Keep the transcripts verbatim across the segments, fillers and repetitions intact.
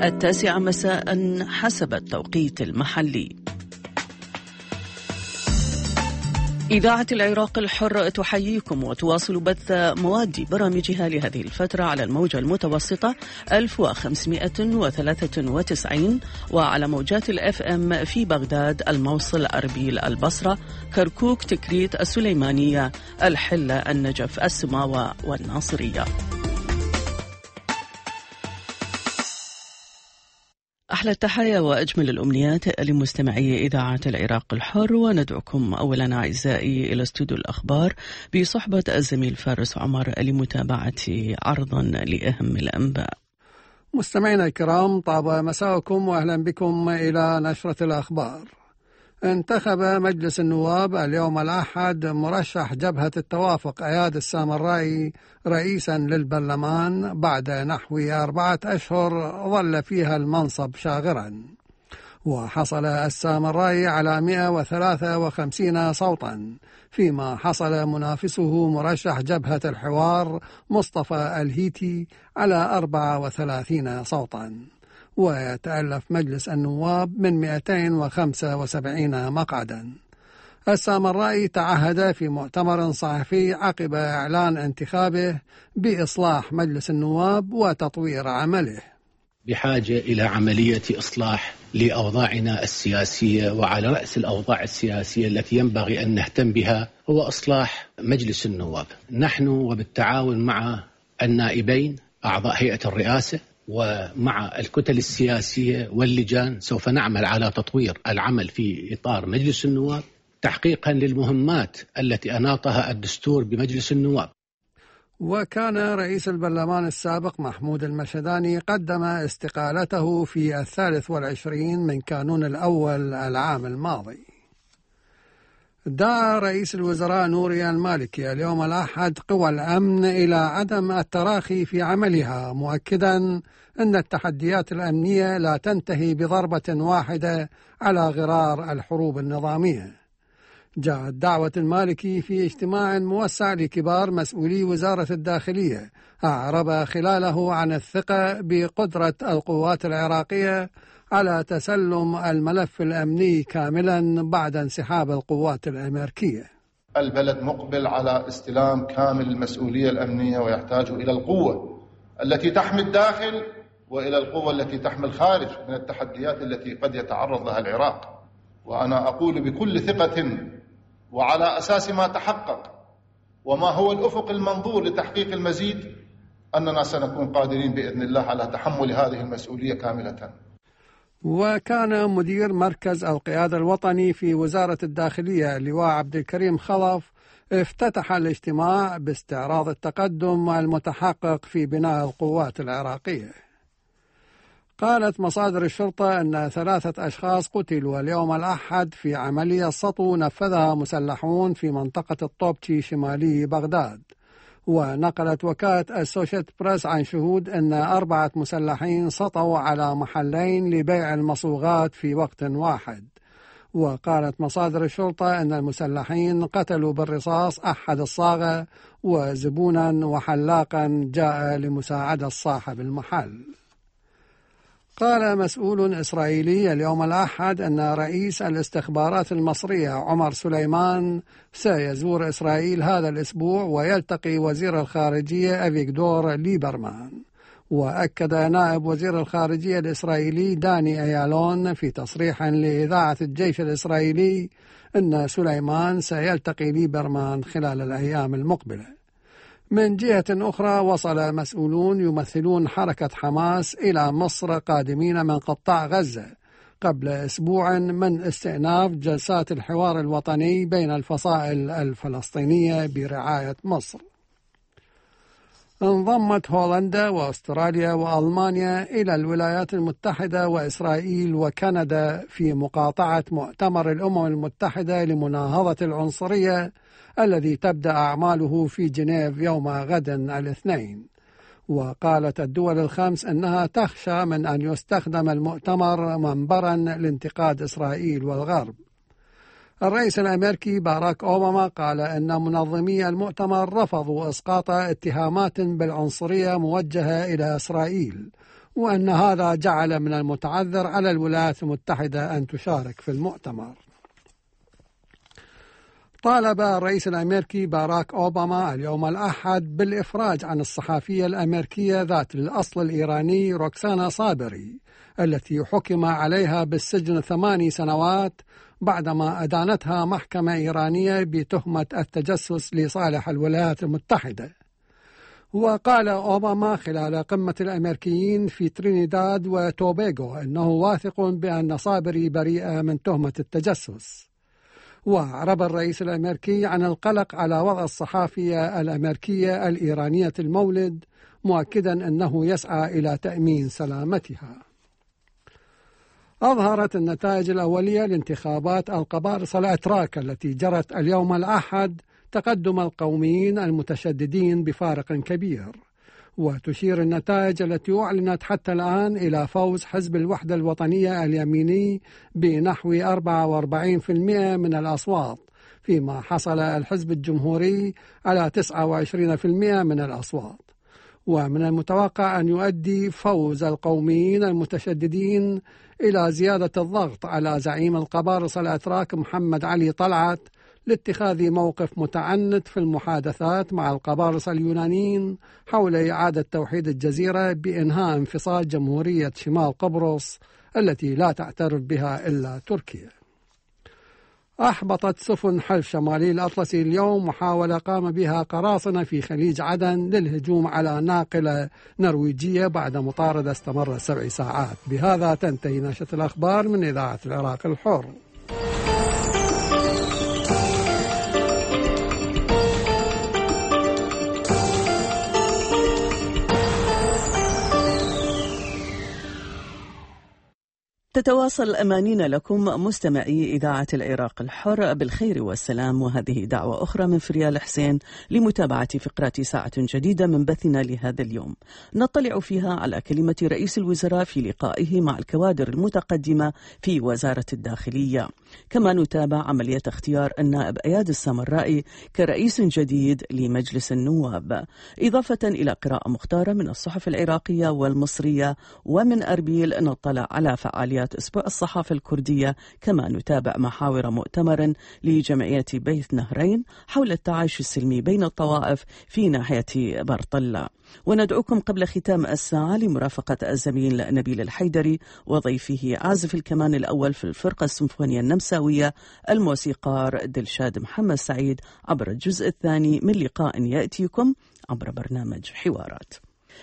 التاسعة مساء حسب التوقيت المحلي. إذاعة العراق الحر تحييكم وتواصل بث مواد برامجها لهذه الفترة على الموجة المتوسطة ألف وخمسمائة وثلاثة وتسعين وعلى موجات الأف أم في بغداد، الموصل، أربيل، البصرة، كركوك، تكريت، السليمانية، الحلة، النجف، السماوة والناصرية. أحلى التحايا وأجمل الأمنيات لمستمعي إذاعة العراق الحر، وندعوكم أولا أعزائي إلى استوديو الأخبار بصحبة الزميل فارس عمر لمتابعة عرضا لأهم الأنباء. مستمعينا الكرام، طاب مساءكم وأهلا بكم إلى نشرة الأخبار. انتخب مجلس النواب اليوم الأحد مرشح جبهة التوافق أياد السامرائي رئيسا للبرلمان بعد نحو أربعة أشهر ظل فيها المنصب شاغرا، وحصل السامرائي على مئة وثلاثة وخمسين صوتا، فيما حصل منافسه مرشح جبهة الحوار مصطفى الهيتي على أربعة وثلاثين صوتا. ويتألف مجلس النواب من مئتين وخمسة وسبعين مقعدا. السامرائي تعهد في مؤتمر صحفي عقب إعلان انتخابه بإصلاح مجلس النواب وتطوير عمله. بحاجة إلى عملية إصلاح لأوضاعنا السياسية، وعلى رأس الأوضاع السياسية التي ينبغي أن نهتم بها هو إصلاح مجلس النواب. نحن وبالتعاون مع النائبين أعضاء هيئة الرئاسة ومع الكتل السياسية واللجان سوف نعمل على تطوير العمل في إطار مجلس النواب تحقيقا للمهمات التي أناطها الدستور بمجلس النواب. وكان رئيس البرلمان السابق محمود المشهداني قدم استقالته في الثالث والعشرين من كانون الأول العام الماضي. دعا رئيس الوزراء نوري المالكي اليوم الأحد قوى الأمن إلى عدم التراخي في عملها، مؤكدا أن التحديات الأمنية لا تنتهي بضربة واحدة على غرار الحروب النظامية. جاءت دعوة المالكي في اجتماع موسع لكبار مسؤولي وزارة الداخلية أعرب خلاله عن الثقة بقدرة القوات العراقية على تسلم الملف الأمني كاملا بعد انسحاب القوات الأمريكية. البلد مقبل على استلام كامل المسؤولية الأمنية، ويحتاج إلى القوة التي تحمي الداخل وإلى القوة التي تحمي الخارج من التحديات التي قد يتعرض لها العراق. وأنا أقول بكل ثقة وعلى أساس ما تحقق وما هو الأفق المنظور لتحقيق المزيد أننا سنكون قادرين بإذن الله على تحمل هذه المسؤولية كاملة. وكان مدير مركز القيادة الوطني في وزارة الداخلية اللواء عبد الكريم خلف افتتح الاجتماع باستعراض التقدم المتحقق في بناء القوات العراقية. قالت مصادر الشرطة أن ثلاثة أشخاص قتلوا اليوم الأحد في عملية سطو نفذها مسلحون في منطقة الطوبتي شمالي بغداد. ونقلت وكالة السوشيت بريس عن شهود أن أربعة مسلحين سطوا على محلين لبيع المصوغات في وقت واحد. وقالت مصادر الشرطة أن المسلحين قتلوا بالرصاص أحد الصاغة وزبونا وحلاقا جاء لمساعدة صاحب المحل. قال مسؤول إسرائيلي اليوم الأحد أن رئيس الاستخبارات المصرية عمر سليمان سيزور إسرائيل هذا الأسبوع ويلتقي وزير الخارجية أفيغدور ليبرمان. وأكد نائب وزير الخارجية الإسرائيلي داني أيالون في تصريح لإذاعة الجيش الإسرائيلي أن سليمان سيلتقي ليبرمان خلال الأيام المقبلة. من جهة أخرى، وصل مسؤولون يمثلون حركة حماس إلى مصر قادمين من قطاع غزة قبل أسبوع من استئناف جلسات الحوار الوطني بين الفصائل الفلسطينية برعاية مصر. انضمت هولندا وأستراليا وألمانيا إلى الولايات المتحدة وإسرائيل وكندا في مقاطعة مؤتمر الأمم المتحدة لمناهضة العنصرية الذي تبدأ أعماله في جنيف يوم غد الاثنين. وقالت الدول الخمس أنها تخشى من أن يستخدم المؤتمر منبرا لانتقاد إسرائيل والغرب. الرئيس الأمريكي باراك أوباما قال أن منظمي المؤتمر رفضوا إسقاط اتهامات بالعنصرية موجهة إلى إسرائيل، وأن هذا جعل من المتعذر على الولايات المتحدة أن تشارك في المؤتمر. طالب الرئيس الأمريكي باراك أوباما اليوم الأحد بالإفراج عن الصحفية الأمريكية ذات الأصل الإيراني روكسانا صابري التي حكم عليها بالسجن ثماني سنوات بعدما أدانتها محكمة إيرانية بتهمة التجسس لصالح الولايات المتحدة. وقال أوباما خلال قمة الأمريكيين في ترينيداد وتوبيغو أنه واثق بأن صابري بريئة من تهمة التجسس. وأعرب الرئيس الأمريكي عن القلق على وضع الصحافية الأمريكية الإيرانية المولد، مؤكدا أنه يسعى إلى تأمين سلامتها. أظهرت النتائج الأولية لانتخابات القبارصة الأتراك التي جرت اليوم الأحد تقدم القوميين المتشددين بفارق كبير، وتشير النتائج التي أعلنت حتى الآن إلى فوز حزب الوحدة الوطنية اليميني بنحو أربعة وأربعين بالمئة من الأصوات، فيما حصل الحزب الجمهوري على تسعة وعشرين بالمئة من الأصوات. ومن المتوقع أن يؤدي فوز القوميين المتشددين إلى زيادة الضغط على زعيم القبارصة الأتراك محمد علي طلعت لاتخاذ موقف متعنت في المحادثات مع القبارصة اليونانيين حول إعادة توحيد الجزيرة بإنهاء انفصال جمهورية شمال قبرص التي لا تعترف بها إلا تركيا. أحبطت سفن حلف شمالي الأطلسي اليوم محاولة قام بها قراصنة في خليج عدن للهجوم على ناقلة نرويجية بعد مطاردة استمرت سبع ساعات. بهذا تنتهي نشرة الأخبار من إذاعة العراق الحر. تتواصل أمانينا لكم مستمعي إذاعة العراق الحر بالخير والسلام، وهذه دعوة أخرى من فريال حسين لمتابعة فقرات ساعة جديدة من بثنا لهذا اليوم، نطلع فيها على كلمة رئيس الوزراء في لقائه مع الكوادر المتقدمة في وزارة الداخلية. كما نتابع عملية اختيار النائب أياد السامرائي كرئيس جديد لمجلس النواب، إضافة إلى قراءة مختارة من الصحف العراقية والمصرية. ومن أربيل نطلع على فعاليات أسبوع الصحافة الكردية، كما نتابع محاور مؤتمر لجمعية بيت نهرين حول التعايش السلمي بين الطوائف في ناحية برطلة. وندعوكم قبل ختام الساعة لمرافقة الزميل نبيل الحيدري وضيفه عازف الكمان الأول في الفرقة السيمفونية النمساوية الموسيقار دلشاد محمد سعيد عبر الجزء الثاني من لقاء يأتيكم عبر برنامج حوارات.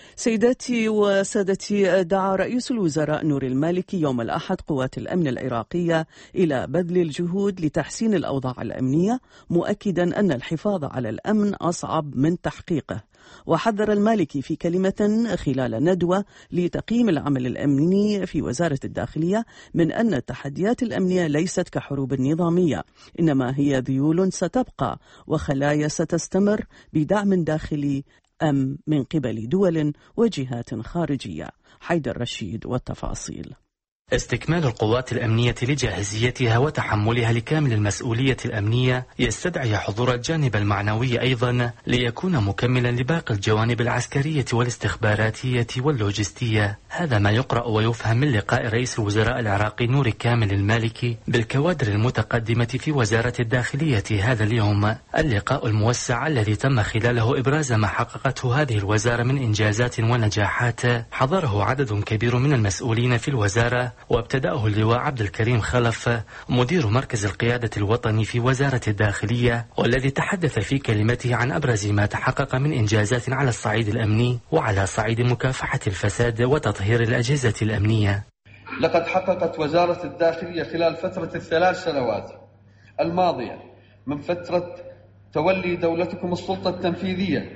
سيداتي وسادتي، دعا رئيس الوزراء نور المالكي يوم الأحد قوات الأمن العراقية إلى بذل الجهود لتحسين الأوضاع الأمنية، مؤكدا أن الحفاظ على الأمن أصعب من تحقيقه. وحذر المالكي في كلمة خلال ندوة لتقييم العمل الأمني في وزارة الداخلية من أن التحديات الأمنية ليست كحروب نظامية، إنما هي ذيول ستبقى وخلايا ستستمر بدعم داخلي أم من قبل دول وجهات خارجية. حيدر رشيد والتفاصيل. استكمال القوات الأمنية لجاهزيتها وتحملها لكامل المسؤولية الأمنية يستدعي حضور الجانب المعنوي أيضا ليكون مكملا لباقي الجوانب العسكرية والاستخباراتية واللوجستية. هذا ما يقرأ ويفهم من لقاء رئيس الوزراء العراقي نور كامل المالكي بالكوادر المتقدمة في وزارة الداخلية هذا اليوم. اللقاء الموسع الذي تم خلاله إبراز ما حققته هذه الوزارة من إنجازات ونجاحات حضره عدد كبير من المسؤولين في الوزارة، وابتدأه اللواء عبد الكريم خلف مدير مركز القيادة الوطني في وزارة الداخلية، والذي تحدث في كلمته عن أبرز ما تحقق من إنجازات على الصعيد الأمني وعلى صعيد مكافحة الفساد وتطهير الأجهزة الأمنية. لقد حققت وزارة الداخلية خلال فترة الثلاث سنوات الماضية من فترة تولي دولتكم السلطة التنفيذية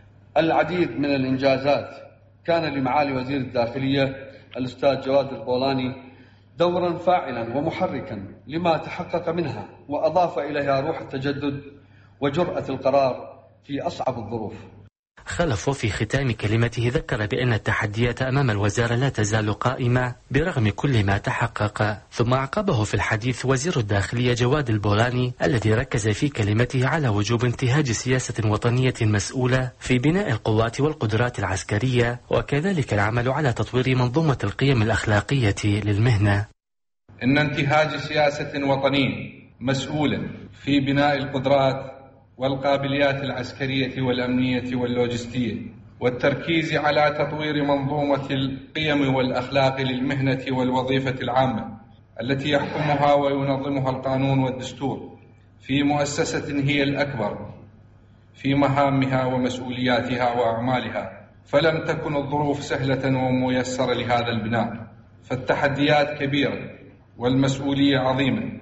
العديد من الإنجازات. كان لمعالي وزير الداخلية الأستاذ جواد البولاني دورا فاعلا ومحركا لما تحقق منها، وأضاف إليها روح التجدد وجرأة القرار في أصعب الظروف. خلف وفي ختام كلمته ذكر بأن التحديات أمام الوزارة لا تزال قائمة برغم كل ما تحقق. ثم أعقبه في الحديث وزير الداخلية جواد البولاني الذي ركز في كلمته على وجوب انتهاج سياسة وطنية مسؤولة في بناء القوات والقدرات العسكرية، وكذلك العمل على تطوير منظومة القيم الأخلاقية للمهنة. إن انتهاج سياسة وطنية مسؤولة في بناء القدرات والقابليات العسكرية والأمنية واللوجستية والتركيز على تطوير منظومة القيم والأخلاق للمهنة والوظيفة العامة التي يحكمها وينظمها القانون والدستور في مؤسسة هي الأكبر في مهامها ومسؤولياتها وأعمالها، فلم تكن الظروف سهلة وميسرة لهذا البناء، فالتحديات كبيرة والمسؤولية عظيمة،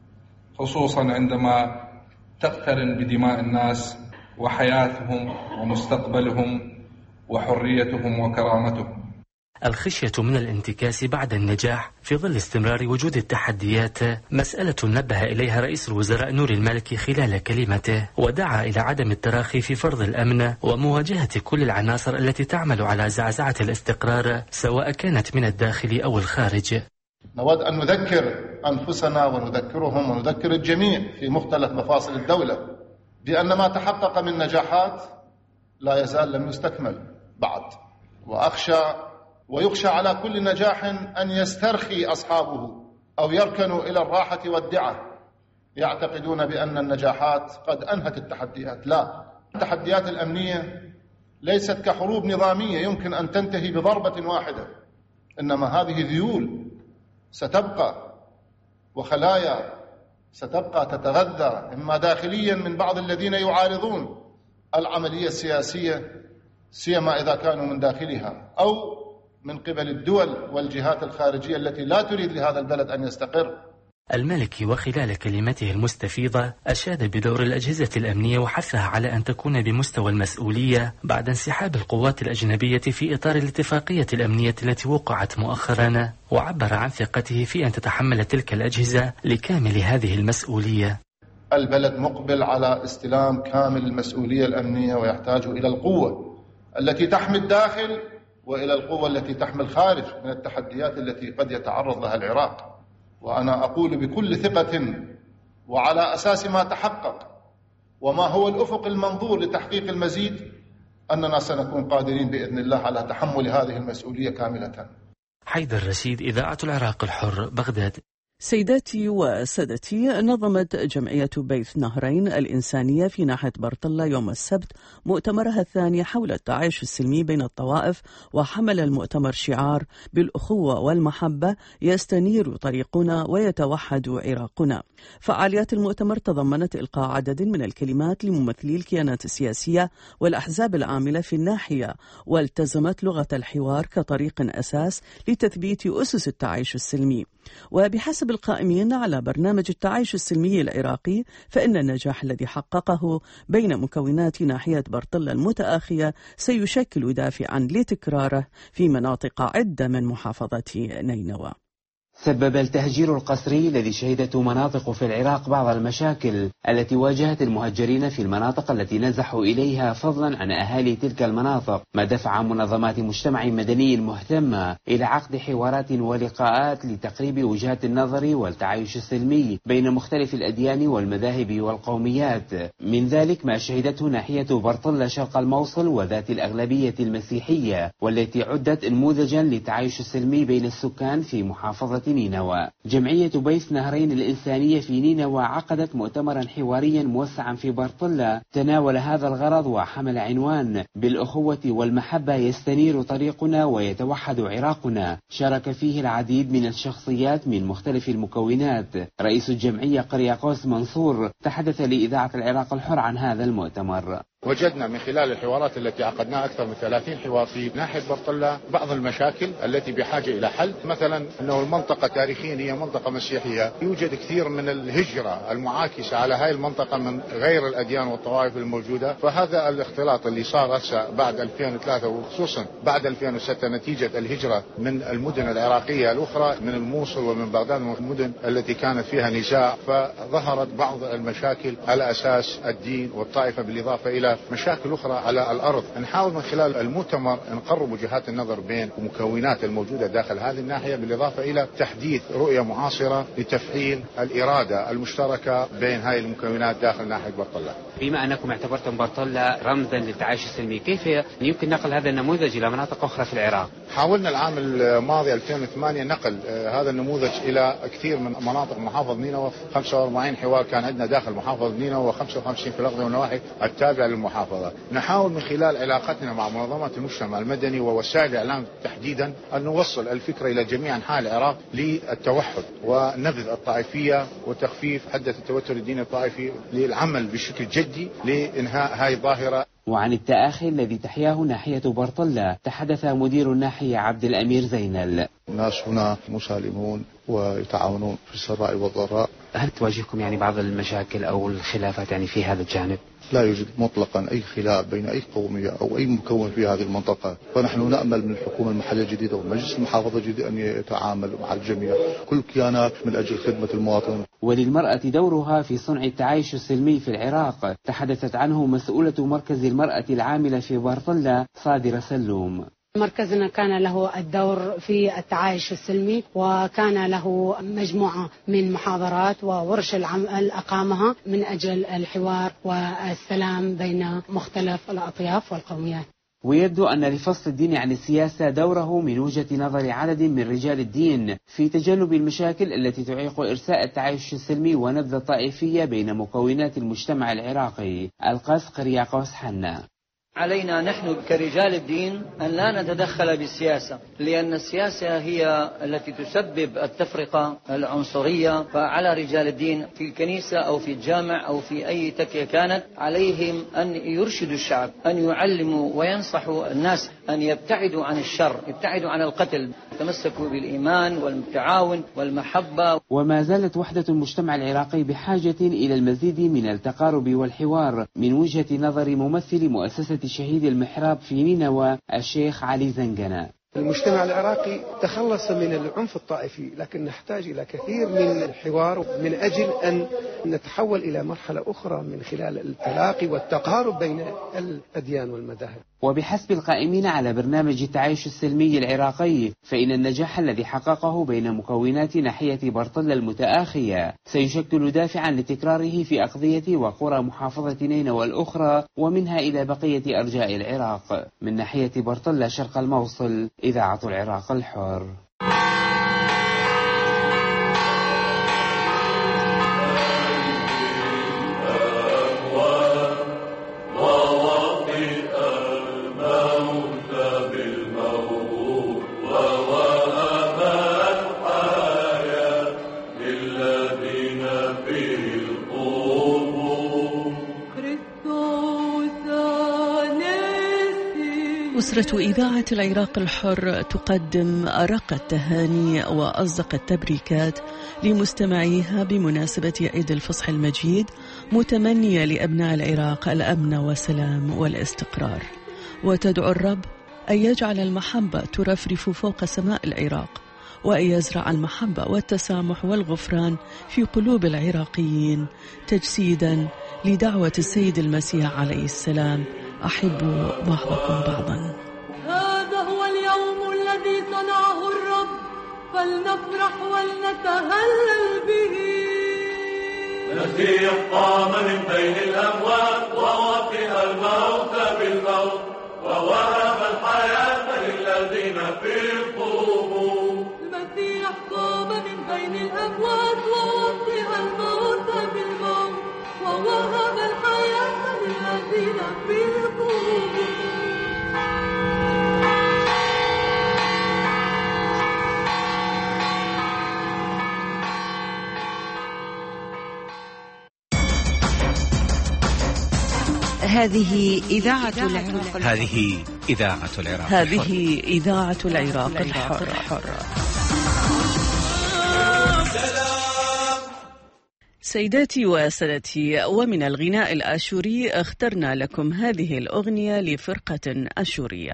خصوصا عندما تقترن بدماء الناس وحياتهم ومستقبلهم وحريتهم وكرامتهم. الخشية من الانتكاس بعد النجاح في ظل استمرار وجود التحديات مسألة نبه إليها رئيس الوزراء نور المالكي خلال كلمته، ودعا إلى عدم التراخي في فرض الأمن ومواجهة كل العناصر التي تعمل على زعزعة الاستقرار سواء كانت من الداخل أو الخارج. نود أن نذكر أنفسنا ونذكرهم ونذكر الجميع في مختلف مفاصل الدولة بأن ما تحقق من نجاحات لا يزال لم يستكمل بعد، وأخشى ويخشى على كل نجاح أن يسترخي أصحابه أو يركنوا إلى الراحة والدعة يعتقدون بأن النجاحات قد أنهت التحديات. لا، التحديات الأمنية ليست كحروب نظامية يمكن أن تنتهي بضربة واحدة، إنما هذه ذيول ستبقى وخلايا ستبقى تتغذى إما داخليا من بعض الذين يعارضون العملية السياسية سيما إذا كانوا من داخلها، أو من قبل الدول والجهات الخارجية التي لا تريد لهذا البلد أن يستقر. المالكي وخلال كلمته المستفيضة أشاد بدور الأجهزة الأمنية وحثها على أن تكون بمستوى المسؤولية بعد انسحاب القوات الأجنبية في إطار الاتفاقية الأمنية التي وقعت مؤخرا، وعبر عن ثقته في أن تتحمل تلك الأجهزة لكامل هذه المسؤولية. البلد مقبل على استلام كامل المسؤولية الأمنية ويحتاج إلى القوة التي تحمي الداخل وإلى القوة التي تحمي الخارج من التحديات التي قد يتعرض لها العراق. وأنا أقول بكل ثقة وعلى أساس ما تحقق وما هو الأفق المنظور لتحقيق المزيد أننا سنكون قادرين بإذن الله على تحمل هذه المسؤولية كاملة. حيدر رشيد، إذاعة العراق الحر، بغداد. سيداتي وسادتي، نظمت جمعية بيث نهرين الإنسانية في ناحية برطلة يوم السبت مؤتمرها الثاني حول التعايش السلمي بين الطوائف، وحمل المؤتمر شعار بالأخوة والمحبة يستنير طريقنا ويتوحد عراقنا. فعاليات المؤتمر تضمنت إلقاء عدد من الكلمات لممثلي الكيانات السياسية والأحزاب العاملة في الناحية، والتزمت لغة الحوار كطريق أساس لتثبيت أسس التعايش السلمي. وبحسب القائمين على برنامج التعايش السلمي العراقي، فإن النجاح الذي حققه بين مكونات ناحية برطلة المتآخية سيشكل دافعا لتكراره في مناطق عدة من محافظة نينوى. سبب التهجير القسري الذي شهدته مناطق في العراق بعض المشاكل التي واجهت المهجرين في المناطق التي نزحوا إليها فضلا عن أهالي تلك المناطق، ما دفع منظمات مجتمع مدني مهتمة إلى عقد حوارات ولقاءات لتقريب وجهات النظر والتعايش السلمي بين مختلف الأديان والمذاهب والقوميات. من ذلك ما شهدته ناحية برطلة شرق الموصل وذات الأغلبية المسيحية، والتي عدت نموذجا للتعايش السلمي بين السكان في محافظة نينوى. جمعية بيث نهرين الإنسانية في نينوى عقدت مؤتمرا حواريا موسعا في برطلة تناول هذا الغرض وحمل عنوان بالأخوة والمحبة يستنير طريقنا ويتوحد عراقنا. شارك فيه العديد من الشخصيات من مختلف المكونات. رئيس الجمعية قرياقوس منصور تحدث لإذاعة العراق الحر عن هذا المؤتمر. وجدنا من خلال الحوارات التي عقدناها أكثر من ثلاثين حوار في ناحية برطلة بعض المشاكل التي بحاجة إلى حل. مثلا أنه المنطقة تاريخيا هي منطقة مسيحية، يوجد كثير من الهجرة المعاكسة على هاي المنطقة من غير الأديان والطوائف الموجودة، فهذا الاختلاط اللي صار هسه بعد ألفين وثلاثة وخصوصا بعد ألفين وستة نتيجة الهجرة من المدن العراقية الأخرى من الموصل ومن بغداد من المدن التي كانت فيها نزاع، فظهرت بعض المشاكل على أساس الدين والطائفة بالإضافة إلى إلى مشاكل أخرى على الأرض. نحاول من خلال المؤتمر نقرب وجهات النظر بين المكونات الموجودة داخل هذه الناحية، بالإضافة إلى تحديث رؤية معاصرة لتفعيل الإرادة المشتركة بين هذه المكونات داخل ناحية برطلة. بما أنكم اعتبرتم برطلة رمزا للتعايش السلمي، كيف يمكن نقل هذا النموذج إلى مناطق أخرى في العراق؟ حاولنا العام الماضي ألفين وثمانية نقل هذا النموذج إلى كثير من مناطق محافظة نينوى. خمسة وأربعين حوار كان عندنا داخل محافظة نينوى وخمسة وخمسين في الأقضية والنواحي التابعة للمحافظة. نحاول من خلال علاقتنا مع منظمات المجتمع المدني ووسائل الإعلام تحديدا أن نوصل الفكرة إلى جميع أنحاء العراق للتوحد ونبذ الطائفية وتخفيف حدة التوتر الديني الطائفي، للعمل بشكل جدي لإنهاء هذه الظاهرة. وعن التآخي الذي تحياه ناحية برطلة تحدث مدير الناحية عبد الأمير زينل. الناس هنا مسالمون ويتعاونون في السراء والضراء. هل تواجهكم يعني بعض المشاكل أو الخلافات يعني في هذا الجانب؟ لا يوجد مطلقا أي خلاف بين أي قومية أو أي مكون في هذه المنطقة، فنحن نأمل من الحكومة المحلية الجديدة ومجلس المحافظة الجديد أن يتعامل مع الجميع كل كيانات من أجل خدمة المواطن. وللمرأة دورها في صنع التعايش السلمي في العراق تحدثت عنه مسؤولة مركز المرأة العاملة في برطلة صادرة سلوم. مركزنا كان له الدور في التعايش السلمي، وكان له مجموعة من محاضرات وورش العمل أقامها من أجل الحوار والسلام بين مختلف الأطياف والقوميات. ويبدو أن لفصل الدين عن السياسة دوره من وجهة نظر عدد من رجال الدين في تجنب المشاكل التي تعيق إرساء التعايش السلمي ونبذ الطائفية بين مكونات المجتمع العراقي. القاس قرياقوس حنا. علينا نحن كرجال الدين أن لا نتدخل بالسياسة، لأن السياسة هي التي تسبب التفرقة العنصرية. فعلى رجال الدين في الكنيسة أو في الجامع أو في أي تكية كانت عليهم أن يرشدوا الشعب، أن يعلموا وينصحوا الناس أن يبتعدوا عن الشر، يبتعدوا عن القتل، يتمسكوا بالإيمان والتعاون والمحبة. وما زالت وحدة المجتمع العراقي بحاجة إلى المزيد من التقارب والحوار من وجهة نظر ممثل مؤسسة شهيد المحراب في نينوى الشيخ علي زنقنة. المجتمع العراقي تخلص من العنف الطائفي، لكن نحتاج إلى كثير من الحوار من أجل أن نتحول إلى مرحلة أخرى من خلال التلاقي والتقارب بين الأديان والمذاهب. وبحسب القائمين على برنامج التعايش السلمي العراقي، فإن النجاح الذي حققه بين مكونات ناحية برطلة المتآخية سيشكل دافعا لتكراره في أقضية وقرى محافظة نينوى الأخرى ومنها إلى بقية أرجاء العراق. من ناحية برطلة شرق الموصل، إذاعة العراق الحر. أسرة إذاعة العراق الحر تقدم أرق التهاني وأصدق التبريكات لمستمعيها بمناسبة عيد الفصح المجيد، متمنية لأبناء العراق الأمن والسلام والاستقرار، وتدعو الرب أن يجعل المحبة ترفرف فوق سماء العراق، وأن يزرع المحبة والتسامح والغفران في قلوب العراقيين، تجسيدا لدعوة السيد المسيح عليه السلام: أحبوا بعضكم بعضا. هذا هو اليوم الذي صنعه الرب، فلنفرح ولنتهلل به. المسيح قام من بين الأموات ووطئ الموت بالموت ووهب الحياة للذين في القبور. المسيح قام من بين الأموات ووطئ الموت بالموت ووهب الحياة للذين في القبور. هذه إذاعة العراق. هذه إذاعة العراق. هذه إذاعة العراق الحر. سيداتي وسادتي، ومن الغناء الآشوري اخترنا لكم هذه الأغنية لفرقة أشورية.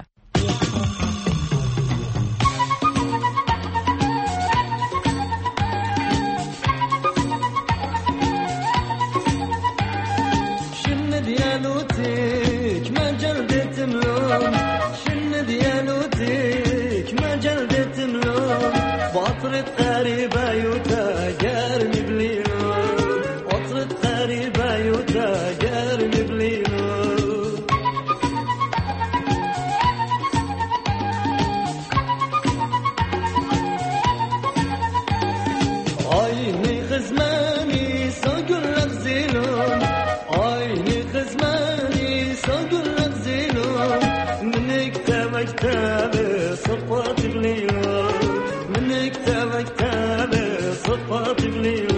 شم ديالوتي كتاب كتابي صفات الليل من كتاب كتابي صفات الليل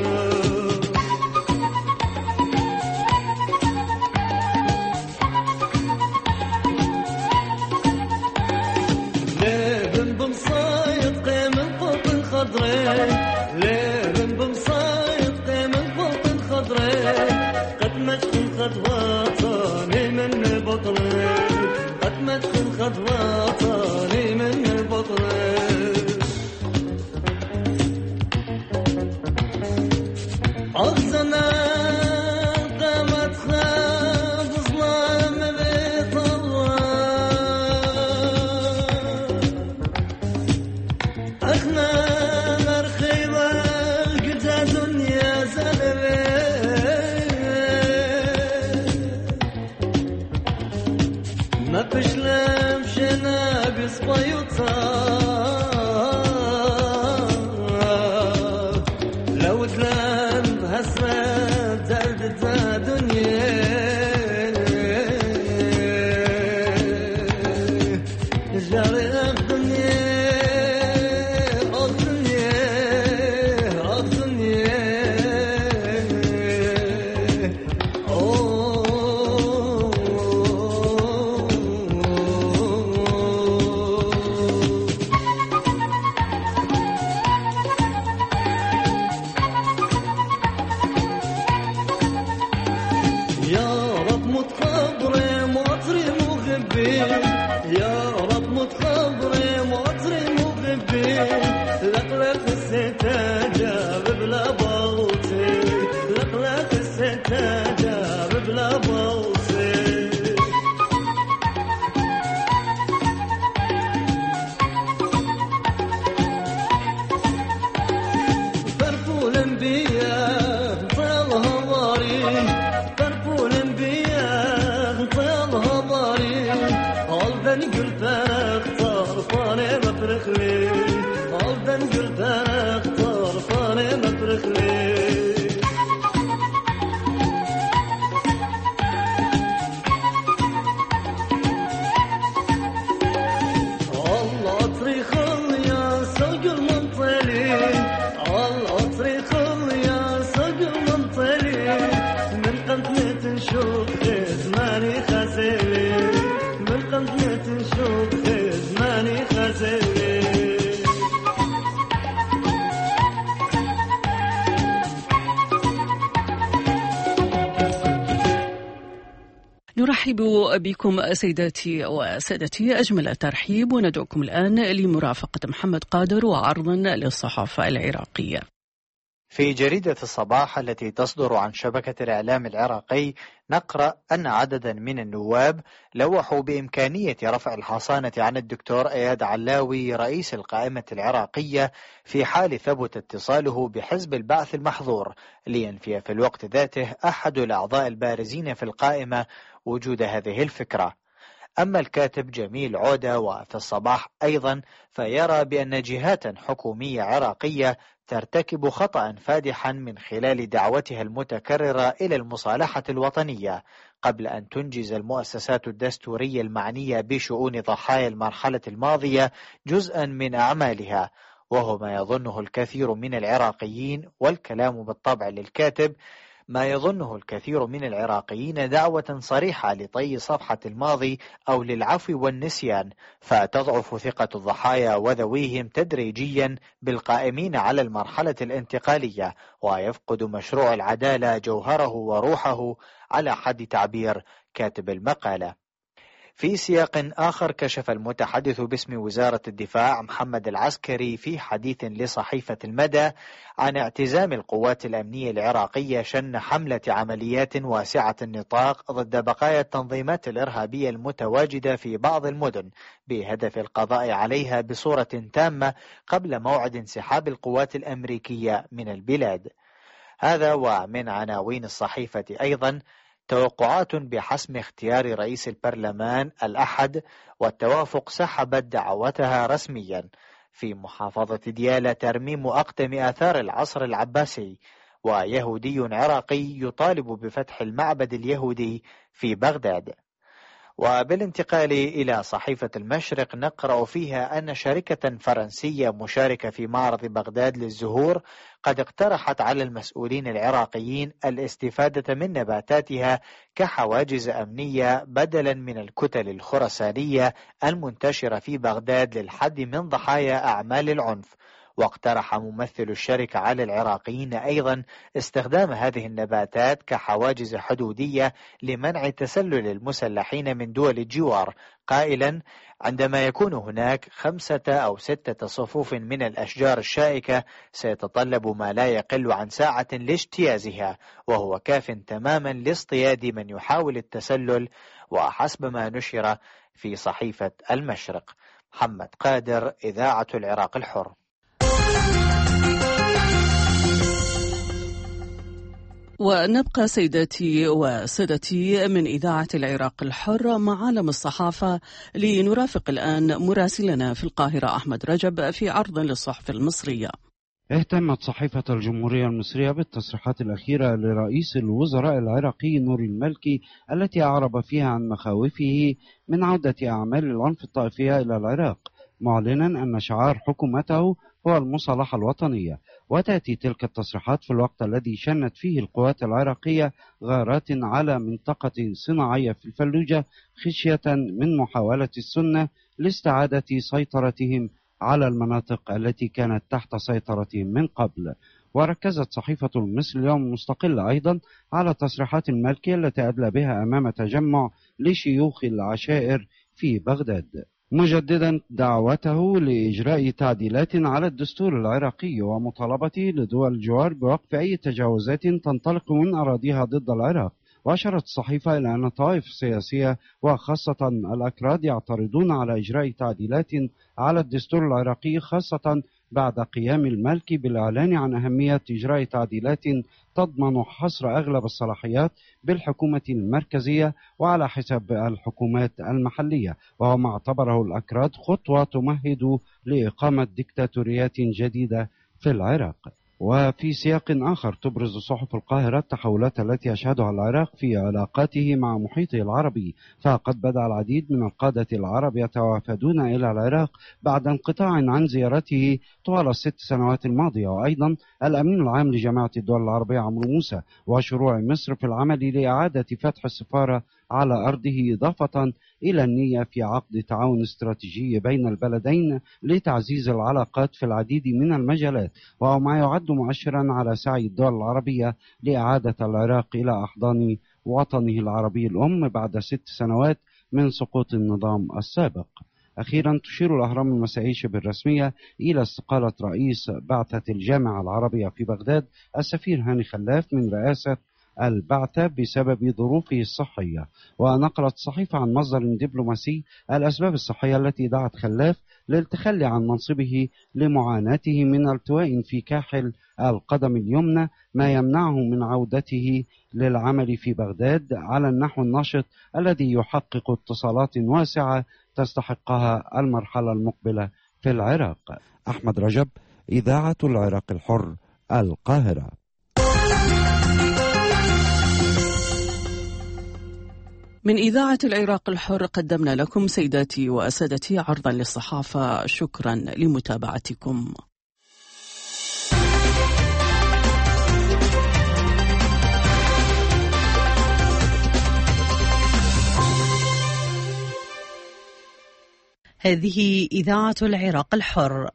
ليل بمصايد قيم البطن خضري ليل بمصايد قيم البطن خضري قد مشكل خطواتاني من بطني قد مشكل خطواتاني من بطني أغزنا قامت خاب ظلام بيت الله أخنا مرخيبة قتا دنيا زلبي ما بشلم شنا بصبيوتا لو تلم هسرة دردت دنيا جاري الدنيا الدنيا الدنيا يا رب متخبري مطري مغبي يا رب متخبري مطري مغبي لقلق الستاجة بلا بوتي لقلق الستاجة بلا بوتي فرفو الانبياء طالها ضاري فرفو الانبياء طالها ضاري عالدن قلت اختار فاني مفرخ لي عالدن قلت اختار فاني مفرخ لي الله طريق يا سوق المنطلي الله طريق يا سوق المنطلي من قنطنة نشوف زماني خزيلي من قنطنة نشوف زماني خزيلي نرحب بكم سيداتي وسادتي أجمل الترحيب وندعوكم الآن لمرافقة محمد قادر وعرضا للصحافة العراقية. في جريدة الصباح التي تصدر عن شبكة الإعلام العراقي نقرأ أن عددا من النواب لوحوا بإمكانية رفع الحصانة عن الدكتور إياد علاوي رئيس القائمة العراقية في حال ثبت اتصاله بحزب البعث المحظور، لينفي في الوقت ذاته أحد الأعضاء البارزين في القائمة وجود هذه الفكرة. أما الكاتب جميل عودة وفي الصباح أيضا فيرى بأن جهات حكومية عراقية ترتكب خطأ فادحا من خلال دعوتها المتكررة إلى المصالحة الوطنية قبل أن تنجز المؤسسات الدستورية المعنية بشؤون ضحايا المرحلة الماضية جزءا من أعمالها، وهو ما يظنه الكثير من العراقيين، والكلام بالطبع للكاتب، ما يظنه الكثير من العراقيين دعوة صريحة لطي صفحة الماضي أو للعفو والنسيان، فتضعف ثقة الضحايا وذويهم تدريجيا بالقائمين على المرحلة الانتقالية، ويفقد مشروع العدالة جوهره وروحه على حد تعبير كاتب المقالة. في سياق آخر كشف المتحدث باسم وزارة الدفاع محمد العسكري في حديث لصحيفة المدى عن اعتزام القوات الأمنية العراقية شن حملة عمليات واسعة النطاق ضد بقايا التنظيمات الإرهابية المتواجدة في بعض المدن بهدف القضاء عليها بصورة تامة قبل موعد انسحاب القوات الأمريكية من البلاد. هذا ومن عناوين الصحيفة أيضا توقعات بحسم اختيار رئيس البرلمان الأحد، والتوافق سحبت دعوتها رسميا. في محافظة ديالى ترميم أقدم آثار العصر العباسي، ويهودي عراقي يطالب بفتح المعبد اليهودي في بغداد. وبالانتقال إلى صحيفة المشرق نقرأ فيها أن شركة فرنسية مشاركة في معرض بغداد للزهور قد اقترحت على المسؤولين العراقيين الاستفادة من نباتاتها كحواجز أمنية بدلا من الكتل الخرسانية المنتشرة في بغداد للحد من ضحايا أعمال العنف. واقترح ممثل الشركة على العراقيين أيضا استخدام هذه النباتات كحواجز حدودية لمنع تسلل المسلحين من دول الجوار، قائلا: عندما يكون هناك خمسة أو ستة صفوف من الأشجار الشائكة سيتطلب ما لا يقل عن ساعة لاجتيازها، وهو كاف تماما لاصطياد من يحاول التسلل، وحسب ما نشر في صحيفة المشرق. محمد قادر، إذاعة العراق الحر. ونبقى سيداتي وسادتي من إذاعة العراق الحر مع عالم الصحافة، لنرافق الآن مراسلنا في القاهرة أحمد رجب في عرض للصحف المصرية. اهتمت صحيفة الجمهورية المصرية بالتصريحات الأخيرة لرئيس الوزراء العراقي نوري المالكي التي أعرب فيها عن مخاوفه من عودة أعمال العنف الطائفية إلى العراق، معلنا أن شعار حكومته هو المصالحة الوطنية. وتأتي تلك التصريحات في الوقت الذي شنت فيه القوات العراقية غارات على منطقة صناعية في الفلوجة خشية من محاولة السنة لاستعادة سيطرتهم على المناطق التي كانت تحت سيطرتهم من قبل. وركزت صحيفة المصري اليوم المستقلة أيضا على تصريحات المالكي التي أدلى بها أمام تجمع لشيوخ العشائر في بغداد، مجددا دعوته لإجراء تعديلات على الدستور العراقي ومطالبته لدول الجوار بوقف أي تجاوزات تنطلق من أراضيها ضد العراق. وأشارت الصحيفة إلى أن الطوائف السياسية وخاصة الأكراد يعترضون على إجراء تعديلات على الدستور العراقي، خاصة بعد قيام المالكي بالإعلان عن أهمية إجراء تعديلات تضمن حصر أغلب الصلاحيات بالحكومة المركزية وعلى حساب الحكومات المحلية، وهو ما اعتبره الأكراد خطوة تمهد لإقامة ديكتاتوريات جديدة في العراق. وفي سياق آخر تبرز صحف القاهرة التحولات التي يشهدها العراق في علاقاته مع محيطه العربي، فقد بدأ العديد من القادة العرب يتوافدون إلى العراق بعد انقطاع عن زيارته طوال الست سنوات الماضية. وأيضا الأمين العام لجامعة الدول العربية عمرو موسى وشروع مصر في العمل لإعادة فتح السفارة على أرضه، إضافة إلى النية في عقد تعاون استراتيجي بين البلدين لتعزيز العلاقات في العديد من المجالات، وهو ما يعد مؤشرا على سعي الدول العربية لإعادة العراق إلى أحضان وطنه العربي الأم بعد ست سنوات من سقوط النظام السابق. أخيرا تشير الأهرام المسائي شبه الرسمية إلى استقالة رئيس بعثة الجامعة العربية في بغداد السفير هاني خلاف من رئاسة البعثة بسبب ظروفه الصحية. ونقلت الصحيفة عن مصدر دبلوماسي الأسباب الصحية التي دعت خلاف للتخلي عن منصبه لمعاناته من التواء في كاحل القدم اليمنى، ما يمنعه من عودته للعمل في بغداد على النحو النشط الذي يحقق اتصالات واسعة تستحقها المرحلة المقبلة في العراق. أحمد رجب، إذاعة العراق الحر، القاهرة. من إذاعة العراق الحر قدمنا لكم سيداتي وأسادتي عرضا للصحافة. شكرا لمتابعتكم. هذه إذاعة العراق الحر.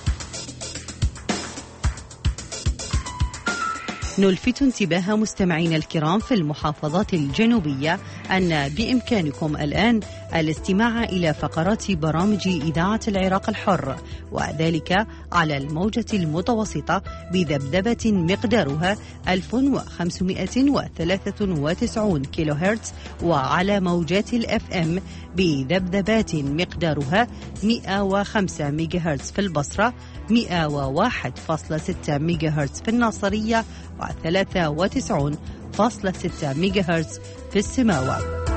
نلفت انتباه مستمعينا الكرام في المحافظات الجنوبية أن بإمكانكم الآن الاستماع إلى فقرات برامج إذاعة العراق الحر، وذلك على الموجة المتوسطة بذبذبة مقدارها ألف وخمسمائة وثلاثة وتسعين كيلو هرتز، وعلى موجات الأف أم بذبذبات مقدارها مئة وخمسة ميجا هرتز في البصرة، مئة وواحد فاصلة ستة ميجا هرتز في الناصرية، وثلاثة وتسعين فاصلة ستة ميجا هرتز في السماوة.